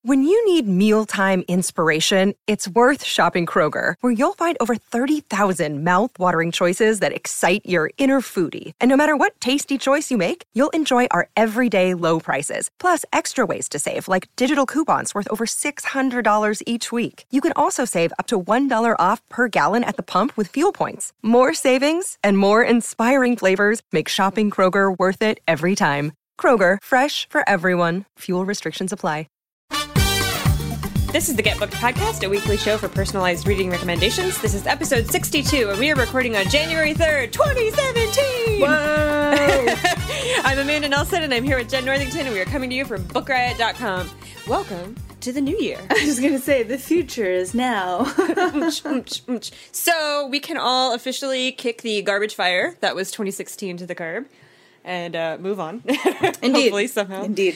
When you need mealtime inspiration, it's worth shopping Kroger, where you'll find over 30,000 mouth-watering choices that excite your inner foodie. And no matter what tasty choice you make, you'll enjoy our everyday low prices, plus extra ways to save, like digital coupons worth over $600 each week. You can also save up to $1 off per gallon at the pump with fuel points. More savings and more inspiring flavors make shopping Kroger worth it every time. Kroger, fresh for everyone. Fuel restrictions apply. This is the Get Booked Podcast, a weekly show for personalized reading recommendations. This is episode 62, and we are recording on January 3rd, 2017! Whoa! I'm Amanda Nelson, and I'm here with Jen Northington, and we are coming to you from BookRiot.com. Welcome to the new year. I was going to say, the future is now. So, we can all officially kick the garbage fire that was 2016 to the curb, and move on. Indeed. Hopefully, somehow. Indeed.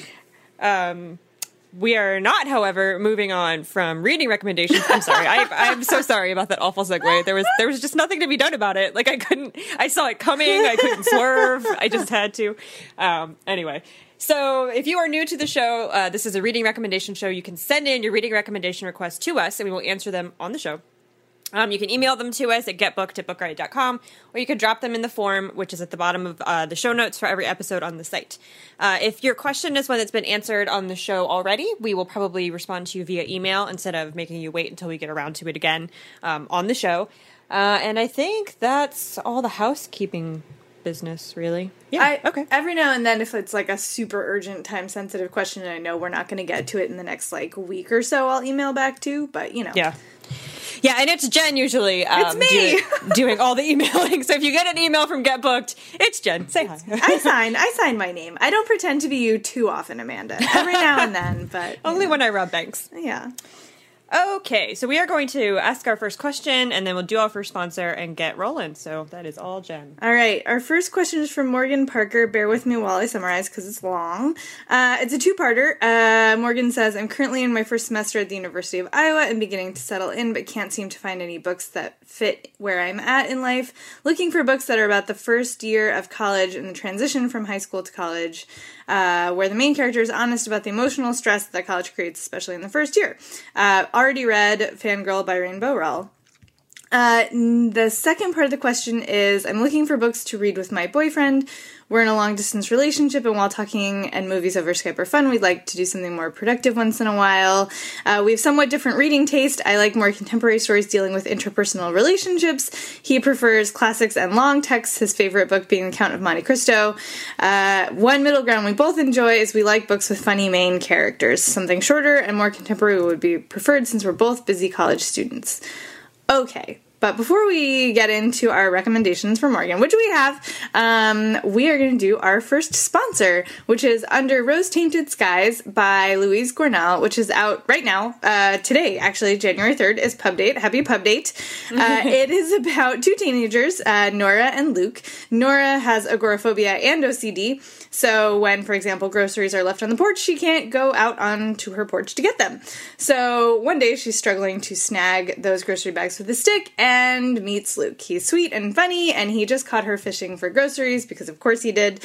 We are not, however, moving on from reading recommendations. I'm sorry. I'm so sorry about that awful segue. There was just nothing to be done about it. Like, I saw it coming. I couldn't swerve. I just had to. Anyway. So if you are new to the show, this is a reading recommendation show. You can send in your reading recommendation requests to us, and we will answer them on the show. You can email them to us at getbooked@bookriot.com, or you can drop them in the form, which is at the bottom of the show notes for every episode on the site. If your question is one that's been answered on the show already, we will probably respond to you via email instead of making you wait until we get around to it again on the show. And I think that's all the housekeeping business, really. Yeah, okay. Every now and then, if it's like a super urgent, time-sensitive question, and I know we're not going to get to it in the next week or so, I'll email back to, but Yeah. Yeah, and it's Jen usually it's me. doing all the emailing. So if you get an email from Get Booked, it's Jen. Say hi. I sign my name. I don't pretend to be you too often, Amanda. Every now and then, but only when I rob banks. Yeah. Okay, so we are going to ask our first question, and then we'll do our first sponsor and get rolling. So that is all Jen. All right, our first question is from Morgan Parker. Bear with me while I summarize because it's long. It's a two-parter. Morgan says, I'm currently in my first semester at the University of Iowa and beginning to settle in, but can't seem to find any books that fit where I'm at in life. Looking for books that are about the first year of college and the transition from high school to college, where the main character is honest about the emotional stress that college creates, especially in the first year. Already read Fangirl by Rainbow Rowell. The second part of the question is, I'm looking for books to read with my boyfriend. We're in a long-distance relationship, and while talking and movies over Skype are fun, we'd like to do something more productive once in a while. We have somewhat different reading taste. I like more contemporary stories dealing with interpersonal relationships. He prefers classics and long texts, his favorite book being The Count of Monte Cristo. One middle ground we both enjoy is we like books with funny main characters. Something shorter and more contemporary would be preferred since we're both busy college students. Okay. But before we get into our recommendations for Morgan, which we have, we are going to do our first sponsor, which is Under Rose-Tainted Skies by Louise Gornal, which is out right now. Today, actually, January 3rd, is pub date. Happy pub date. It is about two teenagers, Nora and Luke. Nora has agoraphobia and OCD, so when, for example, groceries are left on the porch, she can't go out onto her porch to get them. So one day, she's struggling to snag those grocery bags with a stick, and meets Luke. He's sweet and funny, and he just caught her fishing for groceries, because of course he did.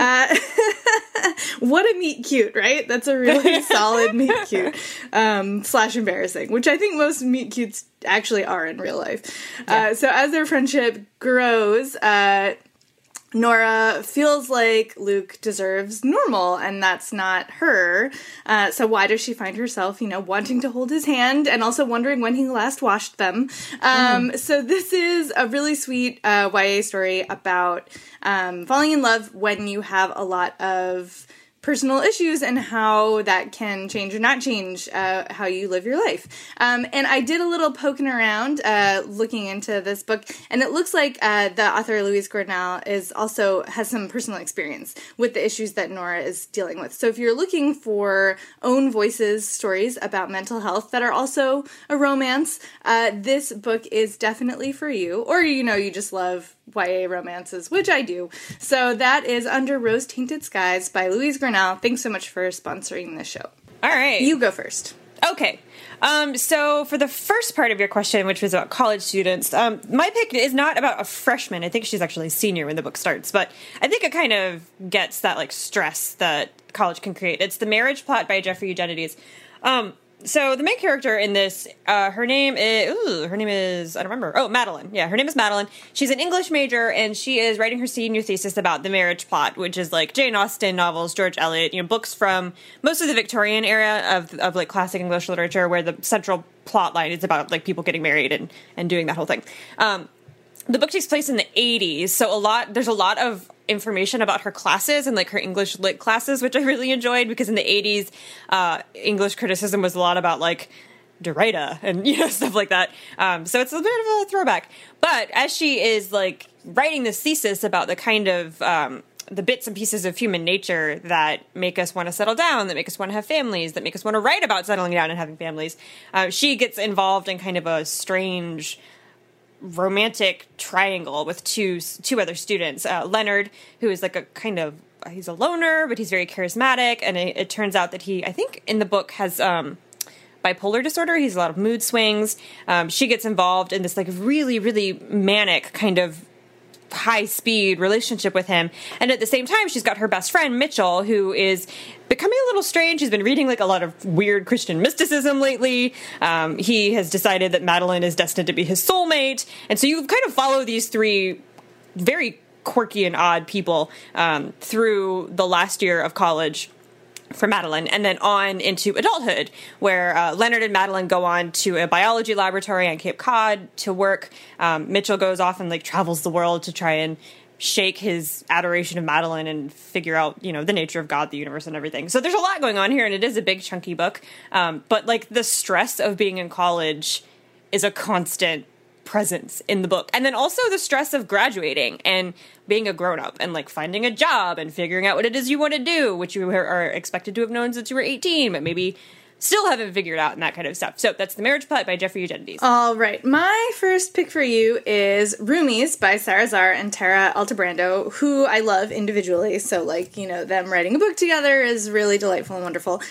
What a meet cute, right? That's a really solid meet cute. / embarrassing, which I think most meet cutes actually are in real life. Yeah. So as their friendship grows, Nora feels like Luke deserves normal, and that's not her. So why does she find herself, wanting to hold his hand and also wondering when he last washed them? So this is a really sweet YA story about falling in love when you have a lot of personal issues and how that can change or not change how you live your life. And I did a little poking around looking into this book, and it looks like the author Louise Gornal has some personal experience with the issues that Nora is dealing with. So if you're looking for own voices stories about mental health that are also a romance, this book is definitely for you. Or, you just love YA romances, which I do. So that is Under Rose-Tainted Skies by Louise Gornal. Thanks so much for sponsoring this show. All right. You go first. Okay. So for the first part of your question, which was about college students, my pick is not about a freshman. I think she's actually a senior when the book starts, but I think it kind of gets that like stress that college can create. It's The Marriage Plot by Jeffrey Eugenides. So the main character in this, her name is, I don't remember. Oh, Madeline. Yeah, her name is Madeline. She's an English major, and she is writing her senior thesis about The Marriage Plot, which is like Jane Austen novels, George Eliot, books from most of the Victorian era of like classic English literature, where the central plot line is about like people getting married and doing that whole thing. The book takes place in the 80s, so there's a lot of information about her classes and like her English lit classes, which I really enjoyed, because in the 80s, English criticism was a lot about like Derrida and stuff like that. So it's a bit of a throwback. But as she is like writing this thesis about the kind of the bits and pieces of human nature that make us want to settle down, that make us want to have families, that make us want to write about settling down and having families, she gets involved in kind of a strange romantic triangle with two other students. Leonard, who is like he's a loner, but he's very charismatic, and it turns out that I think in the book has bipolar disorder. He's a lot of mood swings. She gets involved in this like really, really manic kind of high-speed relationship with him, and at the same time she's got her best friend Mitchell, who is becoming a little strange. He's been reading like a lot of weird Christian mysticism lately. He has decided that Madeline is destined to be his soulmate, and so you kind of follow these three very quirky and odd people through the last year of college for Madeline, and then on into adulthood, where Leonard and Madeline go on to a biology laboratory on Cape Cod to work. Mitchell goes off and like travels the world to try and shake his adoration of Madeline and figure out, the nature of God, the universe, and everything. So there's a lot going on here, and it is a big, chunky book. But like the stress of being in college is a constant presence in the book. And then also the stress of graduating and being a grown-up and like finding a job and figuring out what it is you want to do, which you are expected to have known since you were 18, but maybe still haven't figured out, and that kind of stuff. So that's The Marriage Plot by Jeffrey Eugenides. All right. My first pick for you is Roomies by Sarah Zarr and Tara Altebrando, who I love individually. So, like, them writing a book together is really delightful and wonderful.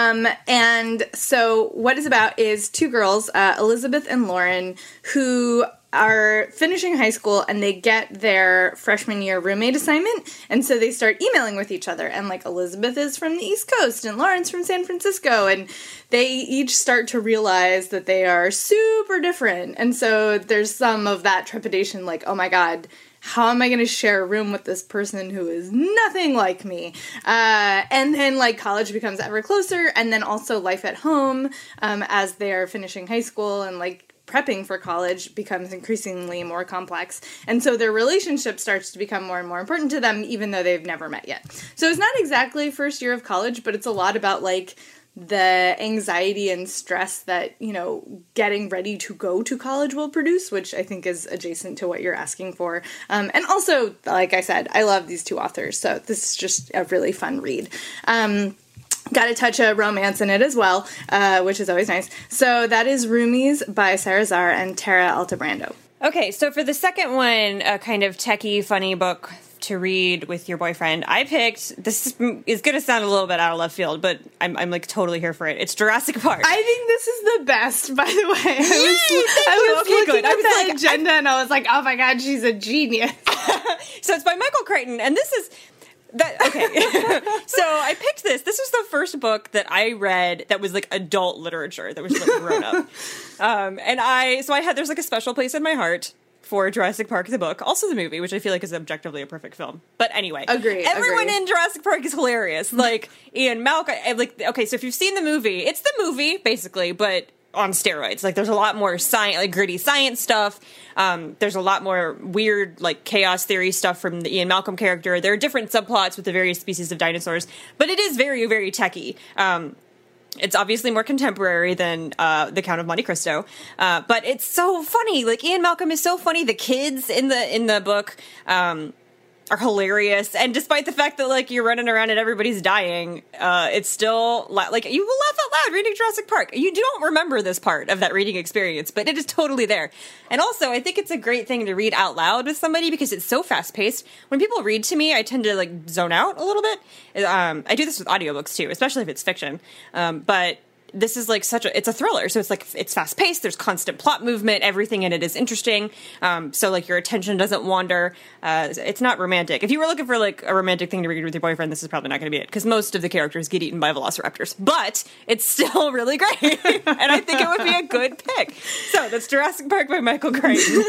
And so what it's about is two girls, Elizabeth and Lauren, who are finishing high school, and they get their freshman year roommate assignment, and so they start emailing with each other, and like Elizabeth is from the East Coast and Lauren's from San Francisco, and they each start to realize that they are super different, and so there's some of that trepidation, like, oh my god, how am I going to share a room with this person who is nothing like me? And then, like, college becomes ever closer, and then also life at home as they're finishing high school and, like, prepping for college becomes increasingly more complex. And so their relationship starts to become more and more important to them, even though they've never met yet. So it's not exactly first year of college, but it's a lot about, like, the anxiety and stress that, getting ready to go to college will produce, which I think is adjacent to what you're asking for. And also, like I said, I love these two authors, so this is just a really fun read. Got a touch of romance in it as well, which is always nice. So that is Roomies by Sarah Zarr and Tara Altebrando. Okay, so for the second one, a kind of techie, funny book to read with your boyfriend, I picked, this is going to sound a little bit out of left field, but I'm like totally here for it. It's Jurassic Park. I think this is the best, by the way. I was looking at the agenda and I was like, oh my god, she's a genius. So it's by Michael Crichton, and this is... Okay. So I picked this. This was the first book that I read that was like adult literature, that was like grown up. There's like a special place in my heart for Jurassic Park, the book, also the movie, which I feel like is objectively a perfect film. But anyway, everyone in Jurassic Park is hilarious. Like Ian Malcolm. Okay, so if you've seen the movie, it's the movie basically, but on steroids. Like, there's a lot more gritty science stuff. There's a lot more weird, like, chaos theory stuff from the Ian Malcolm character. There are different subplots with the various species of dinosaurs, but it is very, very techy. It's obviously more contemporary than The Count of Monte Cristo, but it's so funny. Like, Ian Malcolm is so funny. The kids in the book are hilarious, and despite the fact that like you're running around and everybody's dying, it's still like you will laugh out loud reading Jurassic Park. You don't remember this part of that reading experience, but it is totally there. And also, I think it's a great thing to read out loud with somebody because it's so fast paced. When people read to me, I tend to like zone out a little bit. I do this with audiobooks too, especially if it's fiction. But this is like it's a thriller. So it's fast paced. There's constant plot movement. Everything in it is interesting. So like your attention doesn't wander. It's not romantic. If you were looking for like a romantic thing to read with your boyfriend, this is probably not going to be it, because most of the characters get eaten by velociraptors, but it's still really great. And I think it would be a good pick. So that's Jurassic Park by Michael Crichton.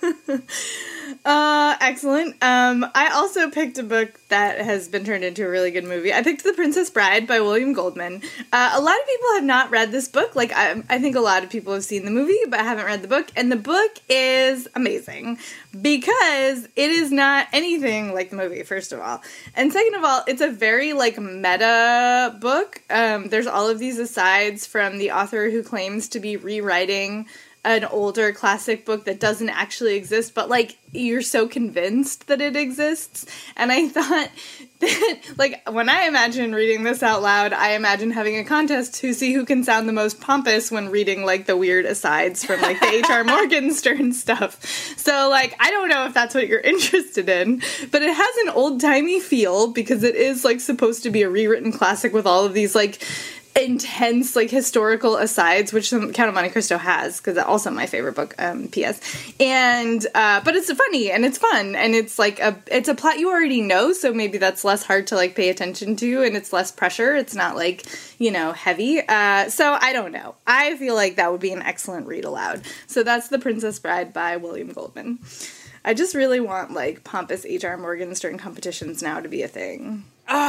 Excellent. I also picked a book that has been turned into a really good movie. I picked The Princess Bride by William Goldman. A lot of people have not read this book. Like, I think a lot of people have seen the movie, but haven't read the book. And the book is amazing because it is not anything like the movie, first of all. And second of all, it's a very, like, meta book. There's all of these asides from the author who claims to be rewriting an older classic book that doesn't actually exist, but, like, you're so convinced that it exists. And I thought that, like, when I imagine reading this out loud, I imagine having a contest to see who can sound the most pompous when reading, like, the weird asides from, like, the H.R. Morgenstern stuff. So, like, I don't know if that's what you're interested in, but it has an old-timey feel because it is, like, supposed to be a rewritten classic with all of these, like, intense, like, historical asides, which Count of Monte Cristo has, because that's also my favorite book, P.S. And, but it's funny, and it's fun, and it's, like, it's a plot you already know, so maybe that's less hard to, like, pay attention to, and it's less pressure. It's not, like, you know, heavy. So I don't know. I feel like that would be an excellent read aloud. So that's The Princess Bride by William Goldman. I just really want, like, pompous H.R. Morgenstern competitions now to be a thing.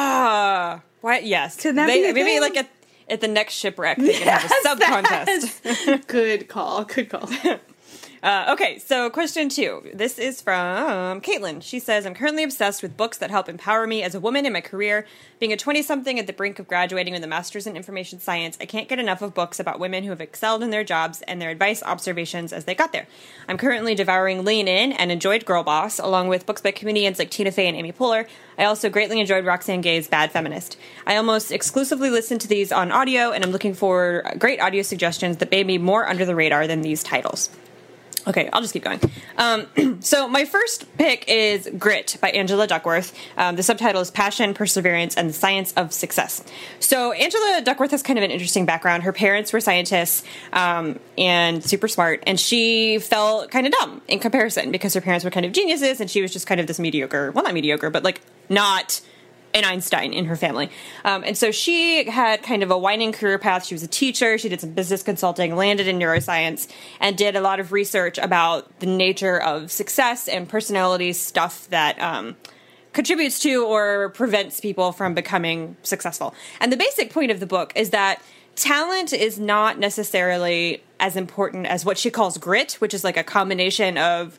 What? Yes. Could that be a maybe thing? like at the next shipwreck, they can have a sub-contest. Good call. Good call. Okay, so question 2. This is from Caitlin. She says, I'm currently obsessed with books that help empower me as a woman in my career. Being a 20-something at the brink of graduating with a master's in information science, I can't get enough of books about women who have excelled in their jobs and their advice, observations as they got there. I'm currently devouring Lean In and enjoyed Girl Boss, along with books by comedians like Tina Fey and Amy Poehler. I also greatly enjoyed Roxane Gay's Bad Feminist. I almost exclusively listen to these on audio, and I'm looking for great audio suggestions that may be more under the radar than these titles. Okay, I'll just keep going. So my first pick is Grit by Angela Duckworth. The subtitle is Passion, Perseverance, and the Science of Success. So Angela Duckworth has kind of an interesting background. Her parents were scientists and super smart, and she felt kind of dumb in comparison because her parents were kind of geniuses, and she was just kind of this mediocre, well, not mediocre, but like not an Einstein in her family. And so she had kind of a winding career path. She was a teacher. She did some business consulting, landed in neuroscience, and did a lot of research about the nature of success and personality stuff that contributes to or prevents people from becoming successful. And the basic point of the book is that talent is not necessarily as important as what she calls grit, which is like a combination of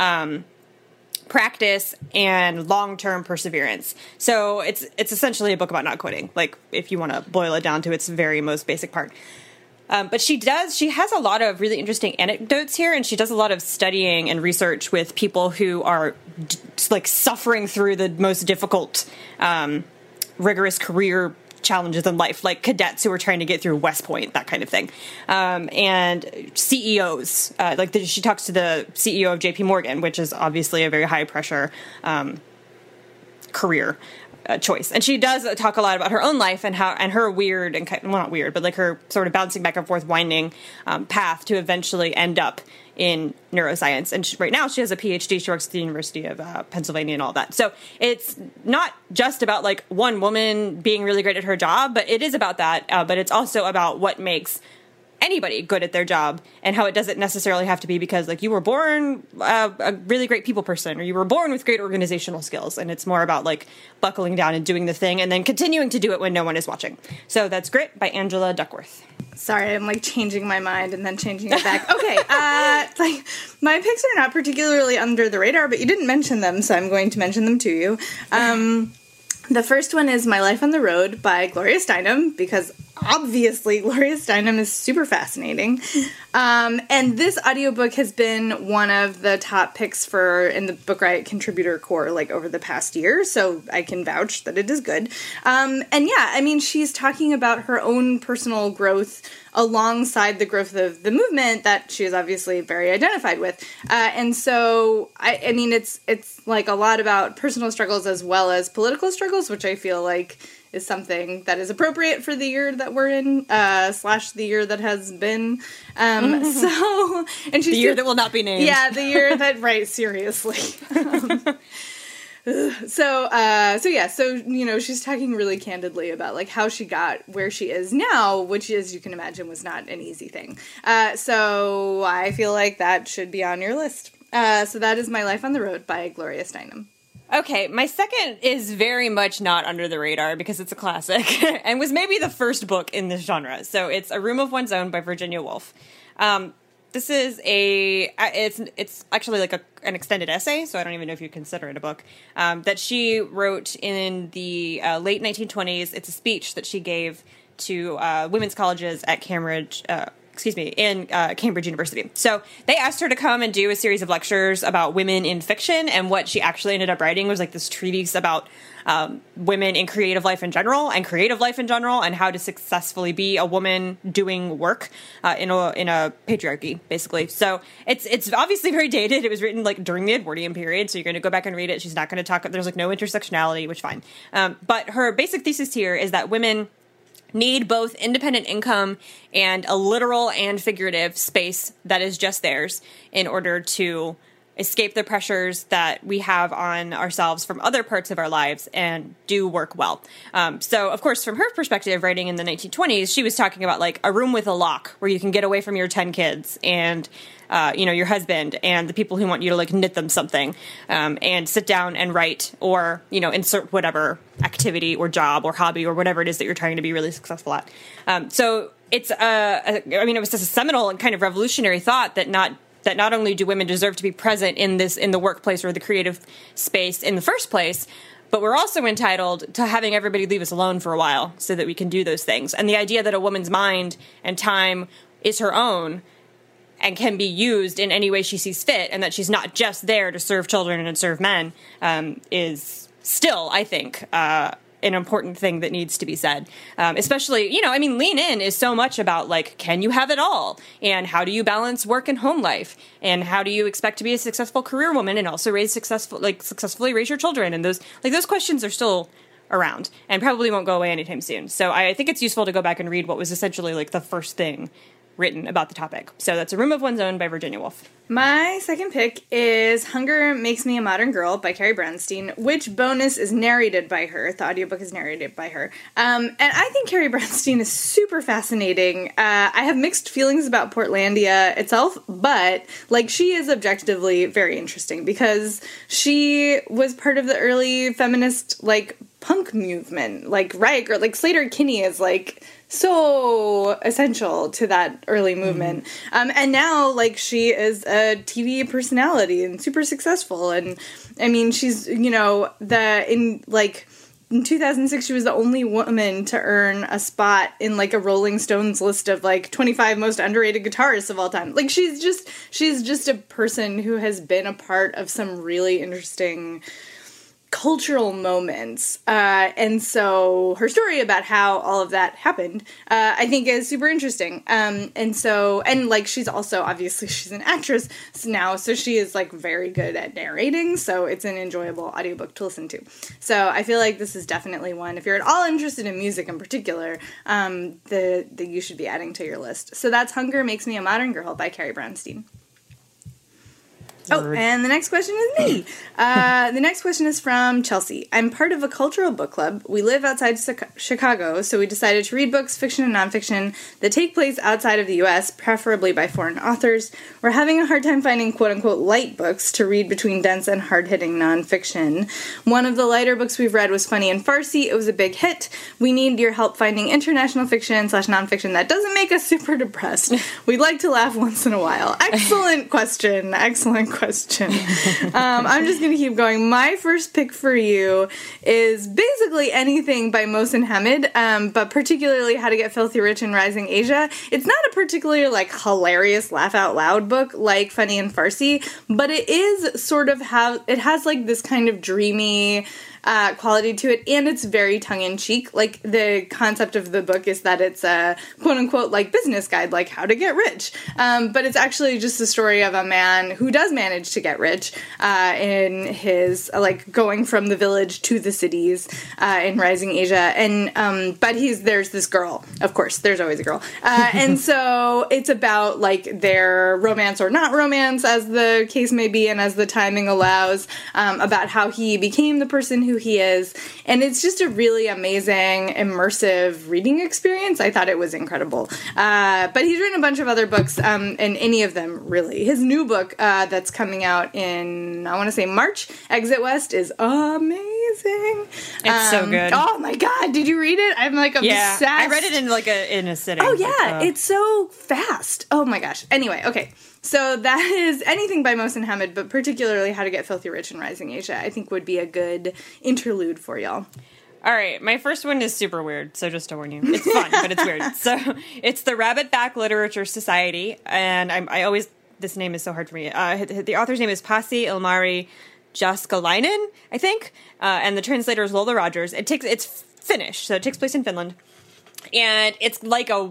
practice and long-term perseverance. So it's essentially a book about not quitting, like if you want to boil it down to its very most basic part. But she has a lot of really interesting anecdotes here, and she does a lot of studying and research with people who are like suffering through the most difficult, rigorous career challenges in life, like cadets who are trying to get through West Point, that kind of thing. And CEOs, she talks to the CEO of JP Morgan, which is obviously a very high pressure career choice. And she does talk a lot about her own life and her weird and well, not weird, but like her sort of bouncing back and forth, winding path to eventually end up in neuroscience. And right now she has a PhD. She works at the University of Pennsylvania and all that. So it's not just about like one woman being really great at her job, but it is about that. But it's also about what makes anybody good at their job and how it doesn't necessarily have to be because like you were born a really great people person or you were born with great organizational skills. And it's more about like buckling down and doing the thing and then continuing to do it when no one is watching. So that's Grit by Angela Duckworth. Sorry, I'm like changing my mind and then changing it back. Okay, like my picks are not particularly under the radar, but you didn't mention them, so I'm going to mention them to you. The first one is My Life on the Road by Gloria Steinem, because obviously Gloria Steinem is super fascinating. And this audiobook has been one of the top picks in the Book Riot contributor core like over the past year, so I can vouch that it is good. And yeah, I mean, she's talking about her own personal growth alongside the growth of the movement that she is obviously very identified with. And so, I mean, it's like a lot about personal struggles as well as political struggles, which I feel like is something that is appropriate for the year that we're in, / the year that has been. And she's the year that will not be named. Yeah, the year that, right, seriously. So she's talking really candidly about, like, how she got where she is now, which, as you can imagine, was not an easy thing. So I feel like that should be on your list. So that is My Life on the Road by Gloria Steinem. Okay, my second is very much not under the radar because it's a classic and was maybe the first book in this genre. So it's A Room of One's Own by Virginia Woolf. This is it's actually like an extended essay, so I don't even know if you consider it a book, that she wrote in the late 1920s. It's a speech that she gave to women's colleges at Cambridge University. So they asked her to come and do a series of lectures about women in fiction, and what she actually ended up writing was like this treatise about women in creative life in general, and how to successfully be a woman doing work in a patriarchy, basically. So it's obviously very dated. It was written like during the Edwardian period, so you're going to go back and read it. She's not going to talk. There's like no intersectionality, which fine. But her basic thesis here is that women need both independent income and a literal and figurative space that is just theirs in order to escape the pressures that we have on ourselves from other parts of our lives and do work well. So, of course, from her perspective, writing in the 1920s, she was talking about like a room with a lock where you can get away from your 10 kids and your husband and the people who want you to like knit them something, and sit down and write, or, insert whatever activity or job or hobby or whatever it is that you're trying to be really successful at. So it's, it was just a seminal and kind of revolutionary thought that not only do women deserve to be present in the workplace or the creative space in the first place, but we're also entitled to having everybody leave us alone for a while so that we can do those things. And the idea that a woman's mind and time is her own and can be used in any way she sees fit, and that she's not just there to serve children and serve men, is still, I think, an important thing that needs to be said. Especially, Lean In is so much about, like, can you have it all? And how do you balance work and home life? And how do you expect to be a successful career woman and also successfully raise your children? And those questions are still around and probably won't go away anytime soon. So I think it's useful to go back and read what was essentially like the first thing written about the topic. So that's A Room of One's Own by Virginia Woolf. My second pick is Hunger Makes Me a Modern Girl by Carrie Brownstein, which bonus is narrated by her. The audiobook is narrated by her. And I think Carrie Brownstein is super fascinating. I have mixed feelings about Portlandia itself, but she is objectively very interesting because she was part of the early feminist punk movement. Riot, Slater Kinney is so essential to that early movement. And now, she is a TV personality and super successful. And, she's, in 2006, she was the only woman to earn a spot in, a Rolling Stones list of, 25 most underrated guitarists of all time. She's just a person who has been a part of some really interesting cultural moments, and so her story about how all of that happened, I think is super interesting. She's also, obviously, she's an actress now, so she is very good at narrating, so it's an enjoyable audiobook to listen to. So I feel like this is definitely one, if you're at all interested in music in particular, that you should be adding to your list. So that's Hunger Makes Me a Modern Girl by Carrie Brownstein. Oh, and the next question is me. The next question is from Chelsea. I'm part of a cultural book club. We live outside Chicago, so we decided to read books, fiction and nonfiction, that take place outside of the U.S., preferably by foreign authors. We're having a hard time finding quote-unquote light books to read between dense and hard-hitting nonfiction. One of the lighter books we've read was Funny and Farsi. It was a big hit. We need your help finding international fiction / nonfiction that doesn't make us super depressed. We'd like to laugh once in a while. Excellent question. I'm just going to keep going. My first pick for you is basically anything by Mohsin Hamid, but particularly How to Get Filthy Rich in Rising Asia. It's not a particularly hilarious laugh out loud book like Funny and Farsi, but it is sort of it has this kind of dreamy quality to it, and it's very tongue-in-cheek. Like, the concept of the book is that it's a quote-unquote, like, business guide, like how to get rich. But it's actually just the story of a man who does manage to get rich in his, like, going from the village to the cities in Rising Asia. And but there's this girl. Of course, there's always a girl. And so it's about, like, their romance or not romance, as the case may be, and as the timing allows, about how he became the person who he is. And it's just a really amazing, immersive reading experience. I thought it was incredible. But he's written a bunch of other books, and any of them, really. His new book that's coming out in, I want to say March, Exit West, is amazing. It's so good. Oh my god, did you read it? I'm like obsessed. Yeah, I read it in a sitting. Oh yeah, it's so fast. Oh my gosh. Anyway, okay. So that is anything by Mohsin Hamid, but particularly How to Get Filthy Rich in Rising Asia, I think would be a good interlude for y'all. All right, my first one is super weird, so just to warn you. It's fun, but it's weird. So it's the Rabbit Back Literature Society, and I always, this name is so hard for me. The author's name is Pasi Ilmari Jaskalainen, I think, and the translator is Lola Rogers. It's Finnish, so it takes place in Finland, and it's like a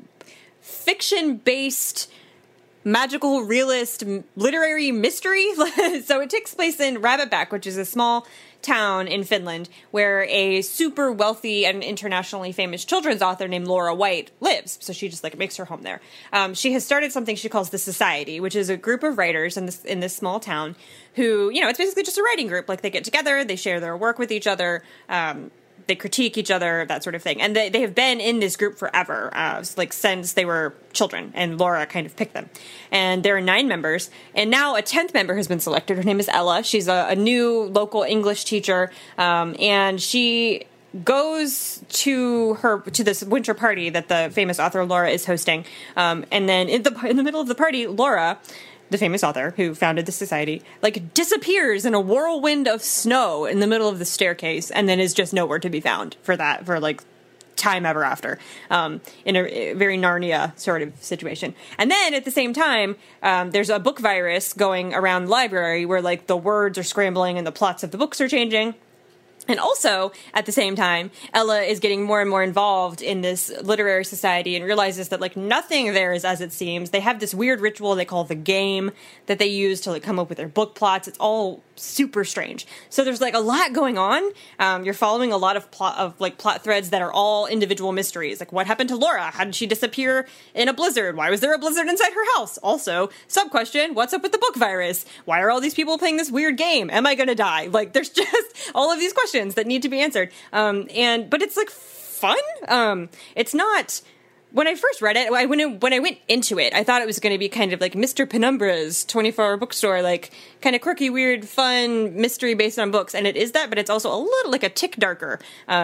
fiction-based magical realist literary mystery. So it takes place in Rabbitback, which is a small town in Finland where a super wealthy and internationally famous children's author named Laura White lives. So she just like makes her home there. She has started something she calls the Society, which is a group of writers in this small town who, you know, it's basically just a writing group. Like they get together, they share their work with each other, they critique each other, that sort of thing. And they have been in this group forever, like since they were children, and Laura kind of picked them. And there are 9 members, and now a 10th member has been selected. Her name is Ella. She's a new local English teacher, and she goes to this winter party that the famous author Laura is hosting. And then in the middle of the party, Laura, the famous author who founded the society, like disappears in a whirlwind of snow in the middle of the staircase, and then is just nowhere to be found for like time ever after, in a very Narnia sort of situation. And then at the same time, there's a book virus going around the library where like the words are scrambling and the plots of the books are changing. And also, at the same time, Ella is getting more and more involved in this literary society and realizes that, like, nothing there is as it seems. They have this weird ritual they call the game that they use to, like, come up with their book plots. It's all super strange. So there's, like, a lot going on. You're following a lot of plot threads that are all individual mysteries. Like, what happened to Laura? How did she disappear in a blizzard? Why was there a blizzard inside her house? Also, sub-question, what's up with the book virus? Why are all these people playing this weird game? Am I gonna die? Like, there's just all of these questions that need to be answered. But it's like fun. It's not, when I first read it, when I went into it, I thought it was going to be kind of like Mr. Penumbra's 24-hour bookstore, like kind of quirky, weird, fun mystery based on books. And it is that, but it's also a little like a tick darker.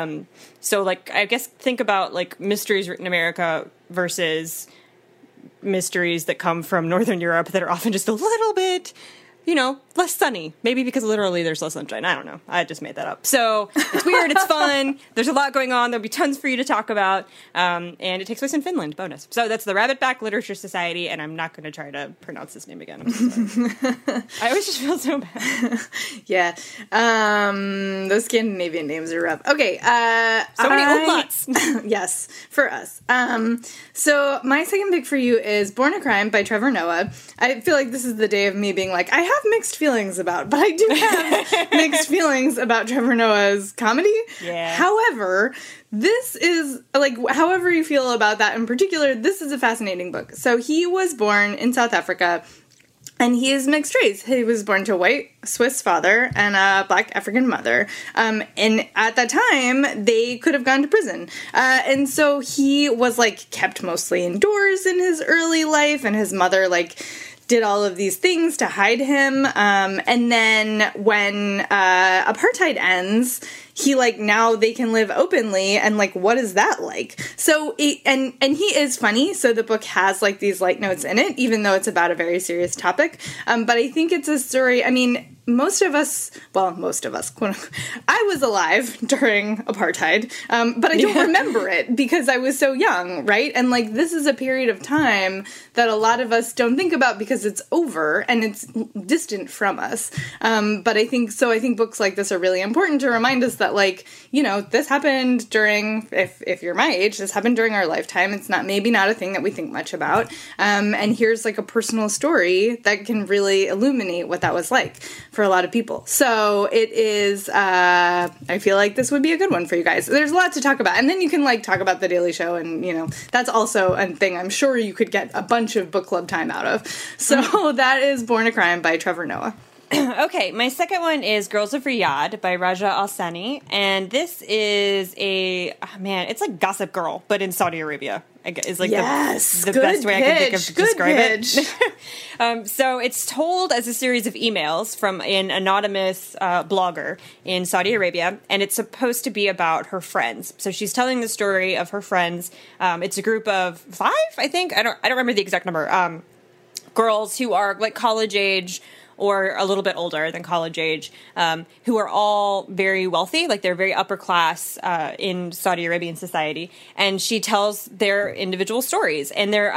So like, I guess think about like mysteries written in America versus mysteries that come from Northern Europe that are often just a little bit, you know, less sunny. Maybe because literally there's less sunshine. I don't know. I just made that up. So it's weird. It's fun. There's a lot going on. There'll be tons for you to talk about. And it takes place in Finland. Bonus. So that's the Rabbitback Literature Society. And I'm not going to try to pronounce this name again. I'm so sorry. I always just feel so bad. Yeah. Those Scandinavian names are rough. Okay. So many old lots. Yes, for us. So my second pick for you is Born a Crime by Trevor Noah. I feel like this is the day of me being like, I have mixed feelings about, but I do have mixed feelings about Trevor Noah's comedy. Yeah. However, this is, like, however you feel about that in particular, this is a fascinating book. So he was born in South Africa, and he is mixed race. He was born to a white Swiss father and a black African mother. And at that time, they could have gone to prison. And so he was, like, kept mostly indoors in his early life, and his mother, like, did all of these things to hide him. And then when apartheid ends, he, like, now they can live openly, and, like, what is that like? So, and he is funny, so the book has, like, these light notes in it, even though it's about a very serious topic. But I think it's a story, I mean, most of us, quote unquote, I was alive during apartheid, but I don't remember it because I was so young, right? And like, this is a period of time that a lot of us don't think about because it's over and it's distant from us. But I think books like this are really important to remind us that, like, you know, this happened during, if you're my age, this happened during our lifetime. It's maybe not a thing that we think much about. And here's like a personal story that can really illuminate what that was like for a lot of people. So it is, I feel like this would be a good one for you guys. There's a lot to talk about. And then you can like talk about The Daily Show, and, you know, that's also a thing I'm sure you could get a bunch of book club time out of. So that is Born a Crime by Trevor Noah. Okay, my second one is Girls of Riyadh by Raja Al-Sani, and this is it's like Gossip Girl, but in Saudi Arabia. Is like the best way I can think of to describe it. So it's told as a series of emails from an anonymous blogger in Saudi Arabia, and it's supposed to be about her friends. So she's telling the story of her friends. It's a group of 5, I think. I don't remember the exact number. Girls who are like college age or a little bit older than college age, who are all very wealthy, like they're very upper class in Saudi Arabian society. And she tells their individual stories, and they're,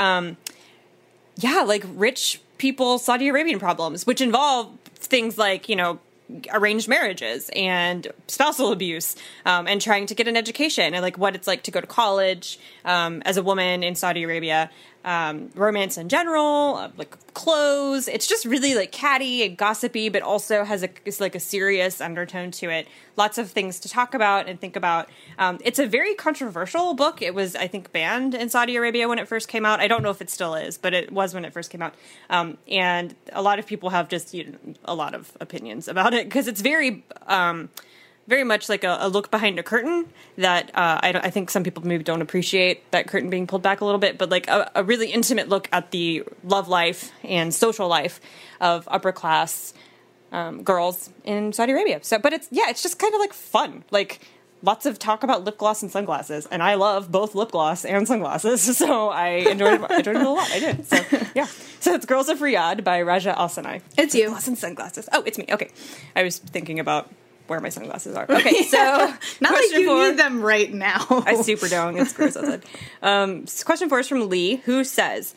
like rich people Saudi Arabian problems, which involve things like, you know, arranged marriages and spousal abuse, and trying to get an education, and like what it's like to go to college as a woman in Saudi Arabia. Romance in general, like clothes. It's just really like catty and gossipy, but also has a serious undertone to it. Lots of things to talk about and think about. It's a very controversial book. It was, I think, banned in Saudi Arabia when it first came out. I don't know if it still is, but it was when it first came out. And a lot of people have just a lot of opinions about it because it's very much like a look behind a curtain that I think some people maybe don't appreciate that curtain being pulled back a little bit, but like a really intimate look at the love life and social life of upper class girls in Saudi Arabia. So, but it's just kind of like fun, like lots of talk about lip gloss and sunglasses, and I love both lip gloss and sunglasses, so I enjoyed it a lot. I did. So yeah. So it's Girls of Riyadh by Raja Al-Sani. It's you. Lip gloss and sunglasses. Oh, it's me. Okay. I was thinking about where my sunglasses are. Okay, so not like you need them right now. I super don't. It's gross outside. Question 4 is from Lee, who says,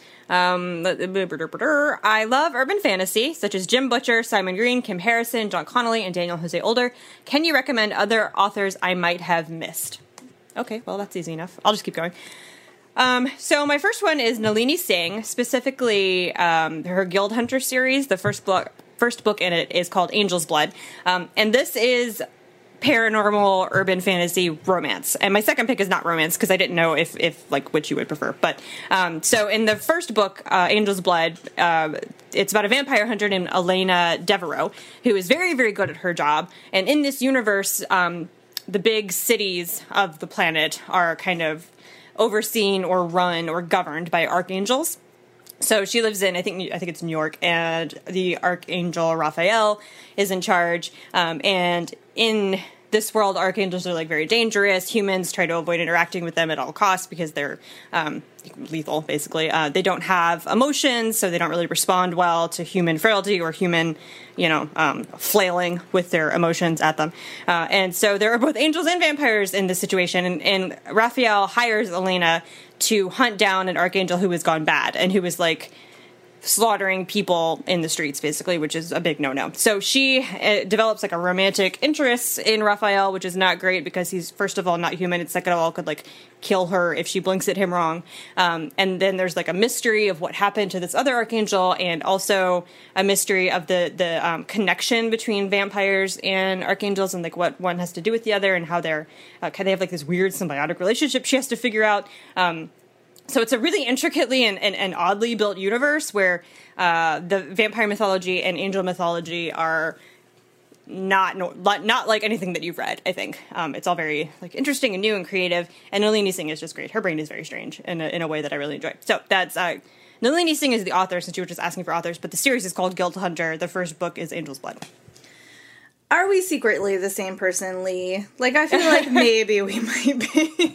I love urban fantasy, such as Jim Butcher, Simon Green, Kim Harrison, John Connolly, and Daniel Jose Older. Can you recommend other authors I might have missed? Okay, well, that's easy enough. I'll just keep going. So my first one is Nalini Singh, specifically her Guild Hunter series. The first book in it is called Angel's Blood. And this is paranormal urban fantasy romance. And my second pick is not romance because I didn't know if like which you would prefer. But so in the first book, Angel's Blood, it's about a vampire hunter named Elena Devereaux, who is very, very good at her job. And in this universe, the big cities of the planet are kind of overseen or run or governed by archangels. So she lives in, I think it's New York, and the Archangel Raphael is in charge. And in this world, archangels are like very dangerous. Humans try to avoid interacting with them at all costs because they're lethal, basically. They don't have emotions, so they don't really respond well to human frailty or human, flailing with their emotions at them. And so there are both angels and vampires in this situation. And Raphael hires Elena to hunt down an archangel who has gone bad and who is like slaughtering people in the streets, basically, which is a big no-no. So she develops like a romantic interest in Raphael, which is not great because he's, first of all, not human, and second of all, could like kill her if she blinks at him wrong. And then there's like a mystery of what happened to this other archangel, and also a mystery of the connection between vampires and archangels, and like what one has to do with the other, and how they're they have like this weird symbiotic relationship she has to figure out. So it's a really intricately and oddly built universe where the vampire mythology and angel mythology are not like anything that you've read, I think. It's all very like interesting and new and creative, and Nalini Singh is just great. Her brain is very strange in a way that I really enjoy. So that's Nalini Singh is the author, since you were just asking for authors, but the series is called Guild Hunter. The first book is Angel's Blood. Are we secretly the same person, Lee? Like, I feel like maybe we might be.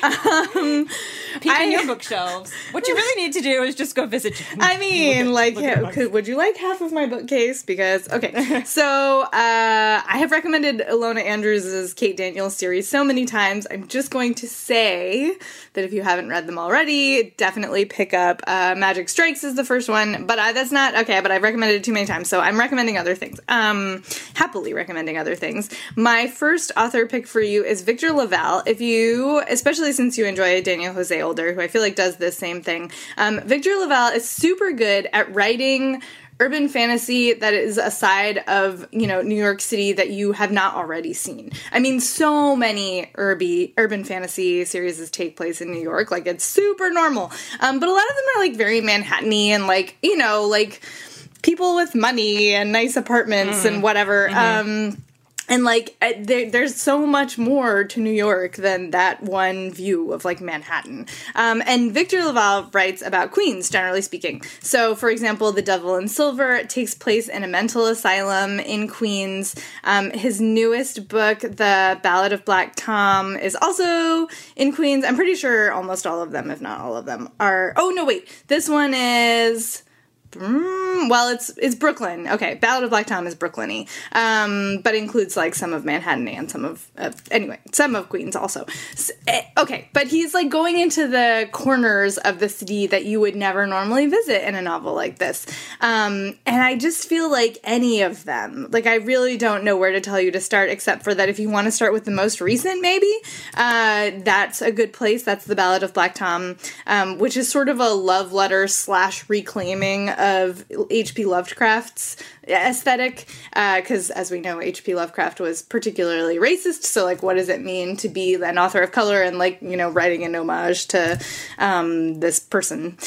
Peeking your bookshelves. What you really need to do is just go visit Jen. I mean, would you like half of my bookcase? Because, okay, so I have recommended Ilona Andrews' Kate Daniels series so many times. I'm just going to say that if you haven't read them already, definitely pick up Magic Strikes is the first one. But that's not, okay, but I've recommended it too many times, so I'm recommending other things. Happily recommending other things. My first author pick for you is Victor LaValle. If you, especially since you enjoy Daniel Jose Older, who I feel like does this same thing, Victor LaValle is super good at writing urban fantasy that is a side of, New York City that you have not already seen. I mean, so many urban fantasy series take place in New York. Like, it's super normal. But a lot of them are, like, very Manhattan-y and, like, people with money and nice apartments and whatever. And, like, there's so much more to New York than that one view of, like, Manhattan. And Victor LaValle writes about Queens, generally speaking. So, for example, The Devil in Silver takes place in a mental asylum in Queens. His newest book, The Ballad of Black Tom, is also in Queens. I'm pretty sure almost all of them, if not all of them, are... Oh, no, wait. This one is... Well, it's Brooklyn. Okay, Ballad of Black Tom is Brooklyn-y, but includes, like, some of Manhattan and some of Queens also. Okay, but he's, like, going into the corners of the city that you would never normally visit in a novel like this. And I just feel like any of them, like, I really don't know where to tell you to start, except for that if you want to start with the most recent, maybe, that's a good place. That's The Ballad of Black Tom, which is sort of a love letter / reclaiming of H.P. Lovecraft's aesthetic, because as we know, H.P. Lovecraft was particularly racist, so, like, what does it mean to be an author of color and, like, writing an homage to this person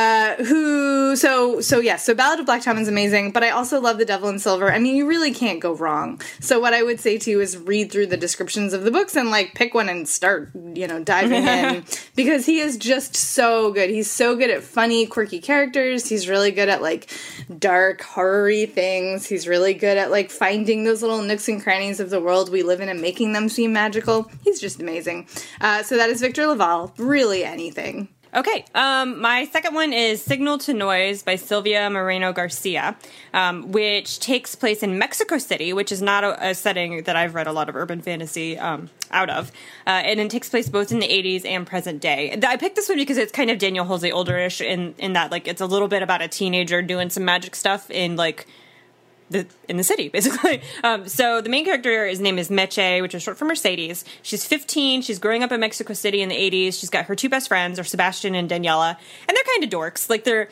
so Ballad of Black Tom is amazing, but I also love The Devil in Silver. I mean, you really can't go wrong. So what I would say to you is read through the descriptions of the books and, like, pick one and start, diving in, because he is just so good. He's so good at funny, quirky characters. He's really good at, like, dark, horror-y things. He's really good at, like, finding those little nooks and crannies of the world we live in and making them seem magical. He's just amazing. So that is Victor LaValle. Really anything. Okay, my second one is Signal to Noise by Sylvia Moreno Garcia, which takes place in Mexico City, which is not a setting that I've read a lot of urban fantasy out of, and it takes place both in the 80s and present day. I picked this one because it's kind of Daniel Jose Older-ish in that, like, it's a little bit about a teenager doing some magic stuff in, like, in the city, basically. So the main character, his name is Meche, which is short for Mercedes. She's 15. She's growing up in Mexico City in the 80s. She's got her two best friends, are Sebastian and Daniela, and they're kind of dorks. Like, they're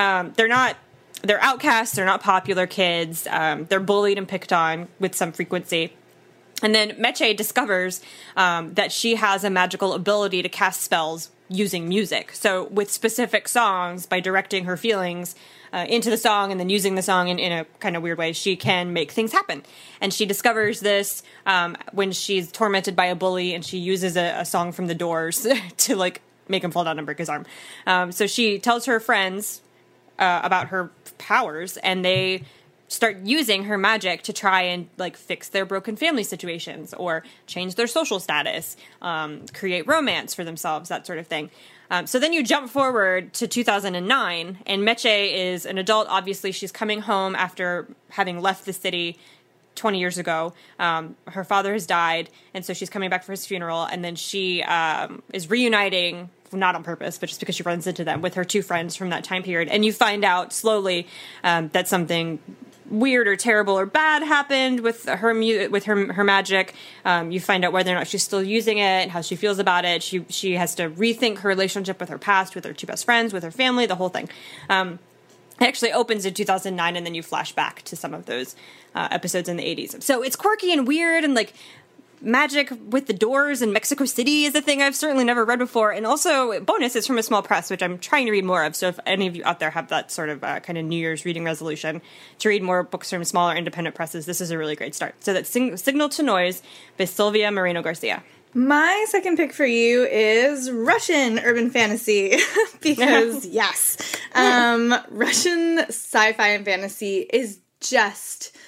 outcasts. They're not popular kids. They're bullied and picked on with some frequency. And then Meche discovers that she has a magical ability to cast spells using music. So with specific songs, by directing her feelings into the song and then using the song in a kind of weird way, she can make things happen. And she discovers this when she's tormented by a bully, and she uses a song from The Doors to, like, make him fall down and break his arm. So she tells her friends about her powers, and they start using her magic to try and, like, fix their broken family situations or change their social status, create romance for themselves, that sort of thing. So then you jump forward to 2009, and Meche is an adult. Obviously, she's coming home after having left the city 20 years ago. Her father has died, and so she's coming back for his funeral, and then she is reuniting, not on purpose, but just because she runs into them, with her two friends from that time period. And you find out slowly that something weird or terrible or bad happened with her magic. You find out whether or not she's still using it, how she feels about it. She has to rethink her relationship with her past, with her two best friends, with her family, the whole thing. It actually opens in 2009, and then you flash back to some of those episodes in the 80s. So it's quirky and weird, and, like, magic with the Doors in Mexico City is a thing I've certainly never read before. And also, bonus, it's from a small press, which I'm trying to read more of. So if any of you out there have that sort of kind of New Year's reading resolution to read more books from smaller independent presses, this is a really great start. So that's Signal to Noise by Sylvia Moreno Garcia. My second pick for you is Russian urban fantasy, because, yes, Russian sci-fi and fantasy is just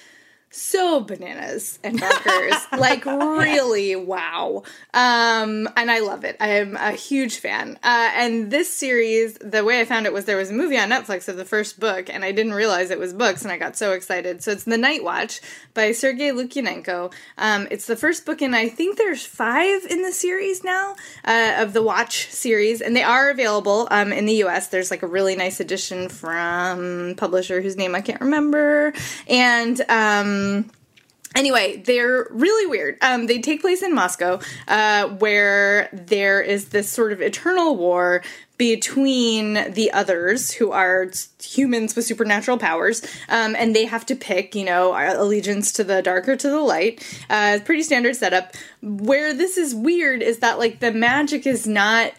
so bananas and bonkers. Like, really, wow. And I love it. I am a huge fan. And this series, the way I found it was there was a movie on Netflix of the first book, and I didn't realize it was books, and I got so excited. So it's The Night Watch by Sergei Lukyanenko. It's the first book, and I think there's 5 in the series now, of the Watch series, and they are available in the US. There's like a really nice edition from a publisher whose name I can't remember. And anyway, they're really weird. They take place in Moscow, where there is this sort of eternal war between the others, who are humans with supernatural powers, and they have to pick, allegiance to the dark or to the light. Pretty standard setup. Where this is weird is that, like, the magic is not